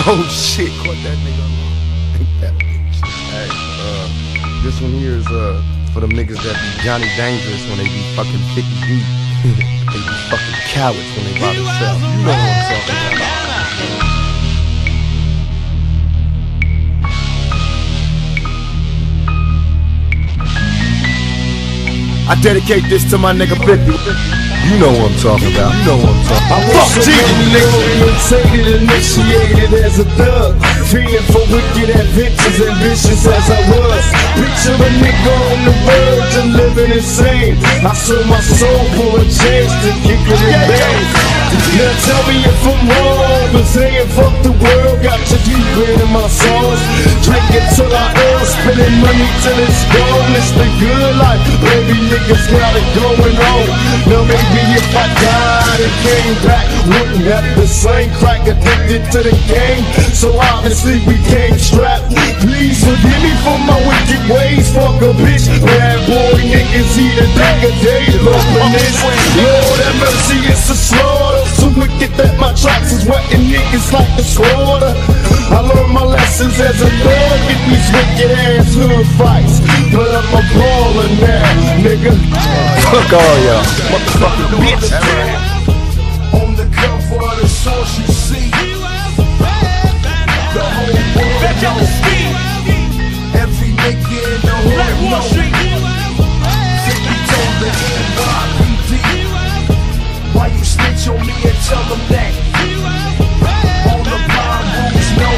Oh shit, caught that nigga. Ain't that bitch. Hey, this one here is for them niggas that be Johnny Dangerous when they be fucking 50 deep. They be fucking cowards when they by themselves. You know what I'm talking about. I dedicate this to my nigga 50. You know what I'm talking about. You know what I'm talking about. Fuck Jesus, nigga. Initiated as a thug, feeling for wicked adventures, ambitious as I was. Picture a nigga on the verge of living insane. I sold my soul for a chance to kick it in bang. Now tell me if I'm wrong, but saying fuck the world got you deep in my songs. Drink it till I ill, spending money till it's gone. It's the good life, baby niggas got it going on. Now maybe if I died and came back, wouldn't have the same crack, addicted to the game. So obviously we came strapped. Please forgive me for my wicked ways. Fuck a bitch, bad boy niggas eat a day a day. Lord have mercy, it's a slaughter. So wicked that my tracks is wetting niggas like the slaughter. I learned my lessons as a dog in these wicked ass hood fights, but I'm a baller now, nigga. Fuck all y'all, motherfucking bitch. On the cover of the source you see, the whole world knows. Every nigga in the hood knows. 50 told the NYPD, why you snitch on me and tell them that? On the blind rules know.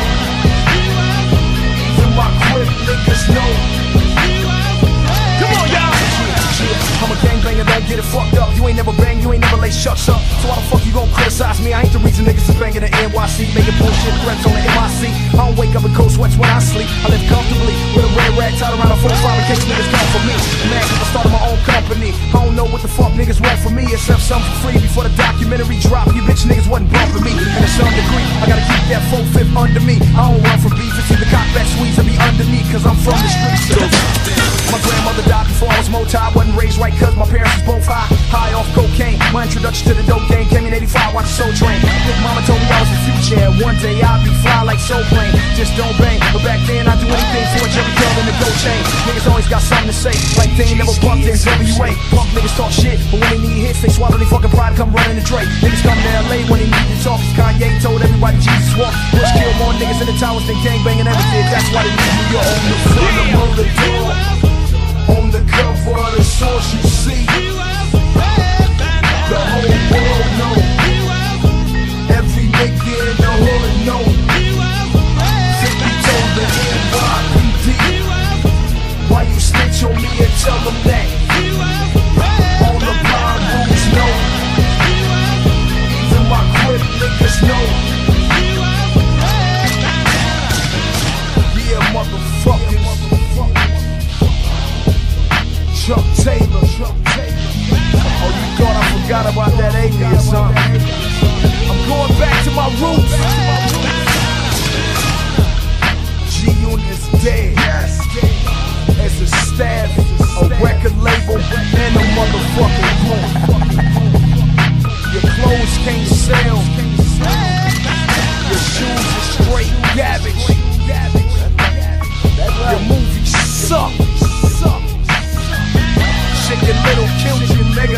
Even my crib niggas know. Come on, y'all. I'm a gangbanger, don't get it fucked up. You ain't never bang, you ain't never lay shucks up. So why the fuck you gon' criticize me? I ain't the reason niggas is banging the NYC, making bullshit threats on the MIC. I don't wake up in cold sweats when I sleep. I live comfortably with a red rag tied around a 4-5 in case niggas come for me. Man, if I started my own company, I don't know what the fuck niggas want from me, except something for free before the documentary drop. You bitch niggas wasn't bumping me, and to some degree, I gotta keep that 4-5 under me. I don't run from beef, it's either cock back squeeze or be underneath, cause I'm from the streets. My grandmother died before I was multi. I wasn't raised right cause my parents was both high off cocaine. My introduction to the dope game came in 85, watch Soul Train. Big mama told me I was the future, and one day I'll be fly like Soul Plane. Just don't bang, but back then I'd do anything for a Jerry Curl in the gold chain. Niggas always got something to say, like they ain't never bumped NWA. Punk niggas talk shit, but when they need hits, they swallow their fucking pride and come running to Drake. Niggas come to LA when they need to talk, cause Kanye told everybody Jesus walked. Bush killed more niggas in the towers than gangbanging ever did. That's why they need New York on the front of the door. On the cover of the source you see, the whole world know. Every nigga in the hood know. 50 told the NYPD, why you snitch on me and tell them that? All the blind rules know. Even my crib niggas know. Yeah, motherfuckers. Chuck Taylor. Oh, you thought I forgot about that alias, huh? I'm going back to my roots. G-Unit is dead. As a staff, a record label, and a motherfucking home. Your clothes can't sell. Your shoes are straight garbage. Your movies suck. Chicken Little killed you, nigga.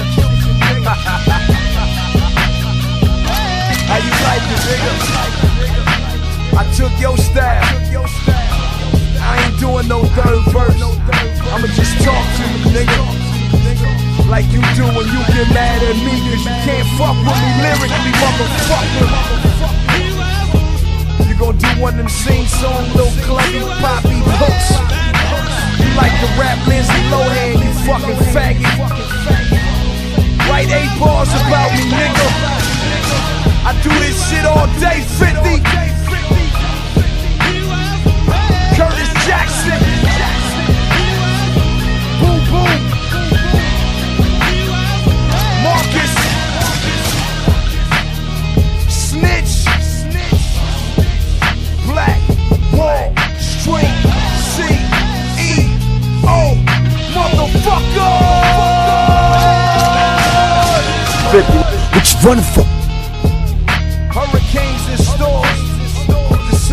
How you like it, nigga? I took your style. I ain't doing no third verse. I'ma just talk to you, nigga, like you do when you get mad at me, cause you can't fuck with me lyrically, motherfucker. You gon' do one of them sing-song, little clubby, poppy hooks. You like to rap Lindsay Lohan, you fucking faggot. Write 8 bars about me, nigga. I do this shit all day, 50. Curtis Jackson. Boom, boom. Marcus. Snitch. Black Wall Street. CEO. Motherfucker. 50. What you running for? Hurricanes and storms. The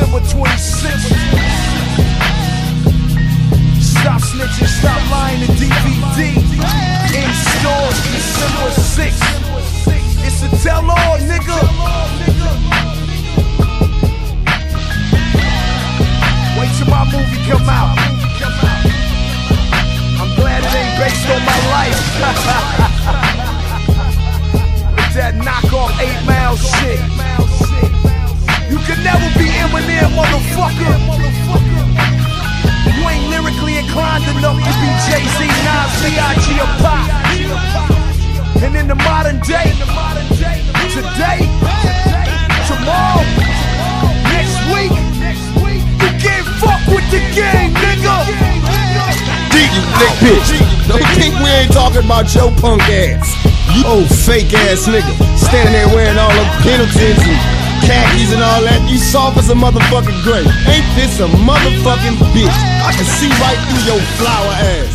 motherfucker. You ain't lyrically inclined enough to be Jay-Z, Nas, B.I.G. or Pop. And in the modern day, today, tomorrow, next week, you can't fuck with the game, nigga. You thick bitch. Don't think we ain't talking about your punk ass. You old fake ass nigga. Standing there wearing all the Pendletons and khakis and all that. You soft as a motherfucking grape. Ain't this a motherfucking bitch? I can see right through your flower ass.